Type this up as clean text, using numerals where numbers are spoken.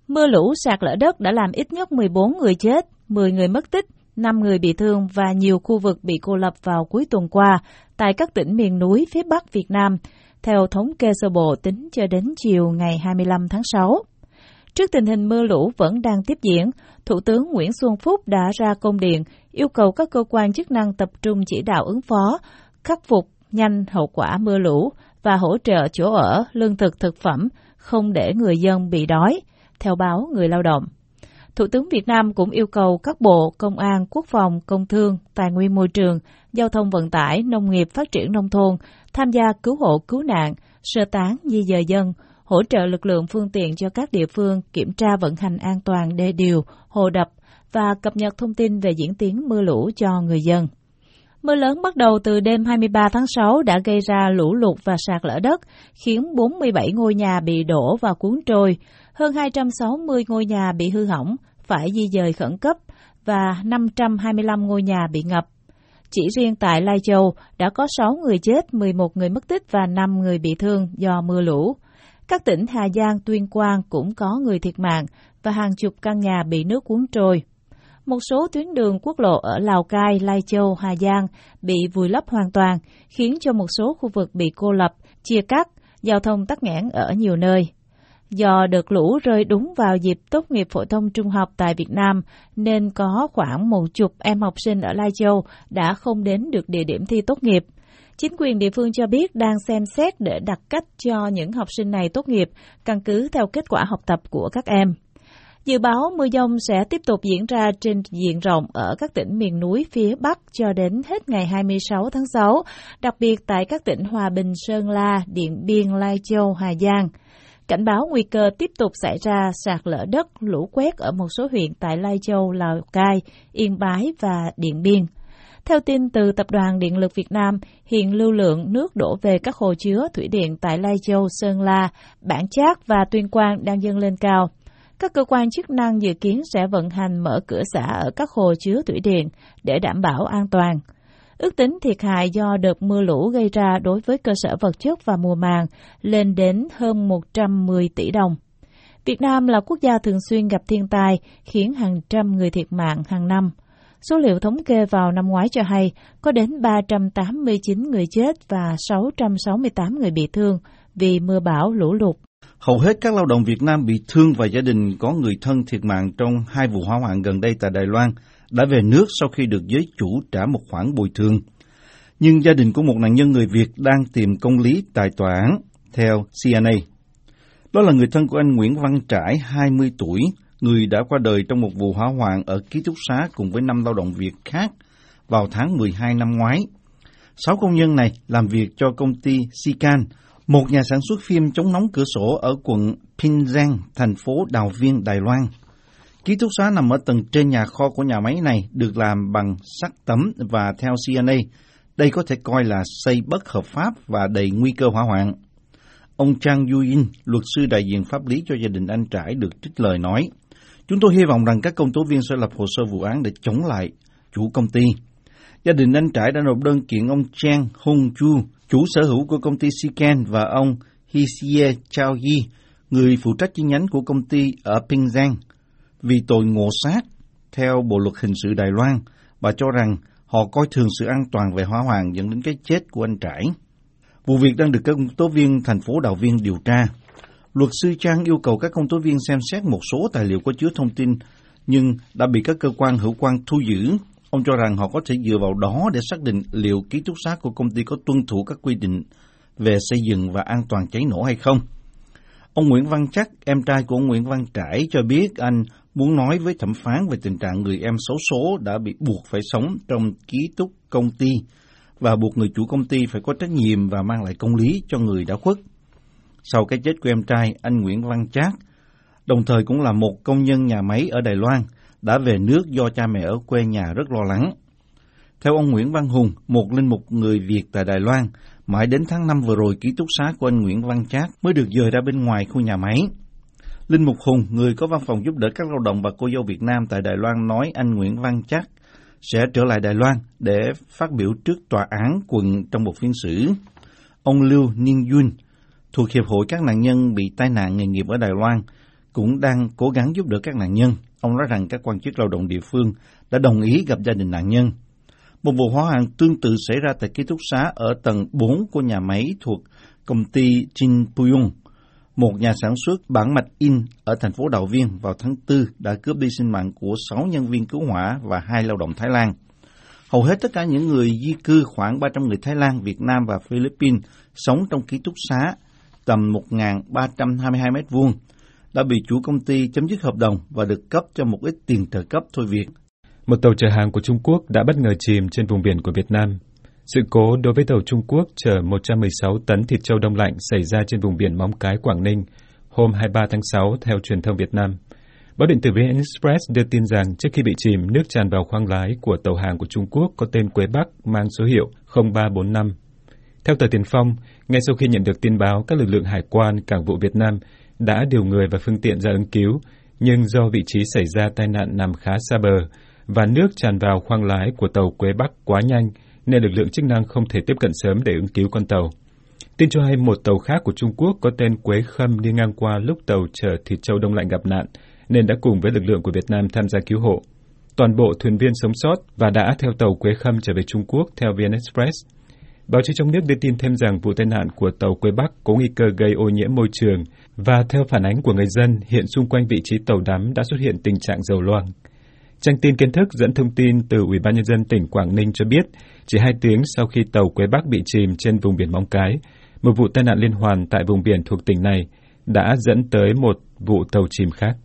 Mưa lũ sạt lở đất đã làm ít nhất 14 người chết, 10 người mất tích, 5 người bị thương và nhiều khu vực bị cô lập vào cuối tuần qua tại các tỉnh miền núi phía Bắc Việt Nam, theo thống kê sơ bộ tính cho đến chiều ngày 25 tháng 6. Trước tình hình mưa lũ vẫn đang tiếp diễn, Thủ tướng Nguyễn Xuân Phúc đã ra công điện yêu cầu các cơ quan chức năng tập trung chỉ đạo ứng phó, khắc phục nhanh hậu quả mưa lũ và hỗ trợ chỗ ở, lương thực thực phẩm, không để người dân bị đói, theo báo Người Lao động. Thủ tướng Việt Nam cũng yêu cầu các bộ Công an, Quốc phòng, Công thương, Tài nguyên môi trường, Giao thông vận tải, Nông nghiệp phát triển nông thôn tham gia cứu hộ cứu nạn, sơ tán di dời dân, hỗ trợ lực lượng phương tiện cho các địa phương kiểm tra vận hành an toàn đê điều, hồ đập và cập nhật thông tin về diễn tiến mưa lũ cho người dân. Mưa lớn bắt đầu từ đêm 23 tháng 6 đã gây ra lũ lụt và sạt lở đất, khiến 47 ngôi nhà bị đổ và cuốn trôi, hơn 260 ngôi nhà bị hư hỏng, phải di dời khẩn cấp và 525 ngôi nhà bị ngập. Chỉ riêng tại Lai Châu đã có 6 người chết, 11 người mất tích và 5 người bị thương do mưa lũ. Các tỉnh Hà Giang, Tuyên Quang cũng có người thiệt mạng và hàng chục căn nhà bị nước cuốn trôi. Một số tuyến đường quốc lộ ở Lào Cai, Lai Châu, Hà Giang bị vùi lấp hoàn toàn, khiến cho một số khu vực bị cô lập, chia cắt, giao thông tắc nghẽn ở nhiều nơi. Do đợt lũ rơi đúng vào dịp tốt nghiệp phổ thông trung học tại Việt Nam, nên có khoảng 10 em học sinh ở Lai Châu đã không đến được địa điểm thi tốt nghiệp. Chính quyền địa phương cho biết đang xem xét để đặt cách cho những học sinh này tốt nghiệp, căn cứ theo kết quả học tập của các em. Dự báo mưa dông sẽ tiếp tục diễn ra trên diện rộng ở các tỉnh miền núi phía Bắc cho đến hết ngày 26 tháng 6, đặc biệt tại các tỉnh Hòa Bình, Sơn La, Điện Biên, Lai Châu, Hà Giang. Cảnh báo nguy cơ tiếp tục xảy ra sạt lở đất, lũ quét ở một số huyện tại Lai Châu, Lào Cai, Yên Bái và Điện Biên. Theo tin từ Tập đoàn Điện lực Việt Nam, hiện lưu lượng nước đổ về các hồ chứa thủy điện tại Lai Châu, Sơn La, Bản Chát và Tuyên Quang đang dâng lên cao. Các cơ quan chức năng dự kiến sẽ vận hành mở cửa xả ở các hồ chứa thủy điện để đảm bảo an toàn. Ước tính thiệt hại do đợt mưa lũ gây ra đối với cơ sở vật chất và mùa màng lên đến hơn 110 tỷ đồng. Việt Nam là quốc gia thường xuyên gặp thiên tai, khiến hàng trăm người thiệt mạng hàng năm. Số liệu thống kê vào năm ngoái cho hay có đến 389 người chết và 668 người bị thương vì mưa bão lũ lụt. Hầu hết các lao động Việt Nam bị thương và gia đình có người thân thiệt mạng trong 2 vụ hỏa hoạn gần đây tại Đài Loan đã về nước sau khi được giới chủ trả một khoản bồi thường. Nhưng gia đình của một nạn nhân người Việt đang tìm công lý tại tòa án, theo CNA. Đó là người thân của anh Nguyễn Văn Trải, 20 tuổi, người đã qua đời trong một vụ hỏa hoạn ở ký túc xá cùng với 5 lao động Việt khác vào tháng 12 năm ngoái. 6 công nhân này làm việc cho công ty Sican, một nhà sản xuất phim chống nóng cửa sổ ở quận Pingzhen, thành phố Đào Viên, Đài Loan. Ký túc xá nằm ở tầng trên nhà kho của nhà máy này, được làm bằng sắt tấm và theo CNA, đây có thể coi là xây bất hợp pháp và đầy nguy cơ hỏa hoạn. Ông Trang Yu-in, luật sư đại diện pháp lý cho gia đình anh Trải được trích lời nói, chúng tôi hy vọng rằng các công tố viên sẽ lập hồ sơ vụ án để chống lại chủ công ty. Gia đình anh Trải đã nộp đơn kiện ông Chang Hong-ju, chủ sở hữu của công ty Sican, và ông Hisie Chao-yi, người phụ trách chi nhánh của công ty ở Pingzhen, vì tội ngộ sát theo Bộ luật hình sự Đài Loan, và cho rằng họ coi thường sự an toàn về hỏa hoạn dẫn đến cái chết của anh Trải. Vụ việc đang được các công tố viên thành phố Đào Viên điều tra. Luật sư Trang yêu cầu các công tố viên xem xét một số tài liệu có chứa thông tin, nhưng đã bị các cơ quan hữu quan thu giữ. Ông cho rằng họ có thể dựa vào đó để xác định liệu ký túc xá của công ty có tuân thủ các quy định về xây dựng và an toàn cháy nổ hay không. Ông Nguyễn Văn Chắc, em trai của ông Nguyễn Văn Trải, cho biết anh muốn nói với thẩm phán về tình trạng người em xấu số đã bị buộc phải sống trong ký túc công ty và buộc người chủ công ty phải có trách nhiệm và mang lại công lý cho người đã khuất. Sau cái chết của em trai, anh Nguyễn Văn Trác, đồng thời cũng là một công nhân nhà máy ở Đài Loan, đã về nước do cha mẹ ở quê nhà rất lo lắng. Theo ông Nguyễn Văn Hùng, một linh mục người Việt tại Đài Loan, mãi đến tháng 5 vừa rồi, ký túc xá của anh Nguyễn Văn Trác mới được dời ra bên ngoài khu nhà máy. Linh mục Hùng, người có văn phòng giúp đỡ các lao động và cô dâu Việt Nam tại Đài Loan, nói anh Nguyễn Văn Trác sẽ trở lại Đài Loan để phát biểu trước tòa án quận trong một phiên xử. Ông Lưu Ninh Duyên, thuộc Hiệp hội các nạn nhân bị tai nạn nghề nghiệp ở Đài Loan, cũng đang cố gắng giúp đỡ các nạn nhân. Ông nói rằng các quan chức lao động địa phương đã đồng ý gặp gia đình nạn nhân. Một vụ hỏa hoạn tương tự xảy ra tại ký túc xá ở tầng 4 của nhà máy thuộc công ty Jinpuyong, một nhà sản xuất bản mạch in ở thành phố Đạo Viên vào tháng 4 đã cướp đi sinh mạng của 6 nhân viên cứu hỏa và 2 lao động Thái Lan. Hầu hết tất cả những người di cư, khoảng 300 người Thái Lan, Việt Nam và Philippines sống trong ký túc xá tầm 1.322 m2 đã bị chủ công ty chấm dứt hợp đồng và được cấp cho một ít tiền trợ cấp thôi việc. Một tàu chở hàng của Trung Quốc đã bất ngờ chìm trên vùng biển của Việt Nam. Sự cố đối với tàu Trung Quốc chở 116 tấn thịt trâu đông lạnh xảy ra trên vùng biển Móng Cái, Quảng Ninh hôm 23 tháng 6 theo truyền thông Việt Nam. Báo điện tử VN Express đưa tin rằng trước khi bị chìm, nước tràn vào khoang lái của tàu hàng của Trung Quốc có tên Quế Bắc mang số hiệu 0345. Theo tờ Tiền Phong, ngay sau khi nhận được tin báo, các lực lượng hải quan cảng vụ Việt Nam đã điều người và phương tiện ra ứng cứu, nhưng do vị trí xảy ra tai nạn nằm khá xa bờ và nước tràn vào khoang lái của tàu Quế Bắc quá nhanh, nên lực lượng chức năng không thể tiếp cận sớm để ứng cứu con tàu. Tin cho hay một tàu khác của Trung Quốc có tên Quế Khâm đi ngang qua lúc tàu chở thịt trâu đông lạnh gặp nạn, nên đã cùng với lực lượng của Việt Nam tham gia cứu hộ. Toàn bộ thuyền viên sống sót và đã theo tàu Quế Khâm trở về Trung Quốc theo VN Express. Báo chí trong nước đưa tin thêm rằng vụ tai nạn của tàu Quế Bắc có nguy cơ gây ô nhiễm môi trường và theo phản ánh của người dân, hiện xung quanh vị trí tàu đắm đã xuất hiện tình trạng dầu loang. Trang tin Kiến Thức dẫn thông tin từ Ủy ban Nhân dân tỉnh Quảng Ninh cho biết, chỉ 2 tiếng sau khi tàu Quế Bắc bị chìm trên vùng biển Móng Cái, một vụ tai nạn liên hoàn tại vùng biển thuộc tỉnh này đã dẫn tới một vụ tàu chìm khác.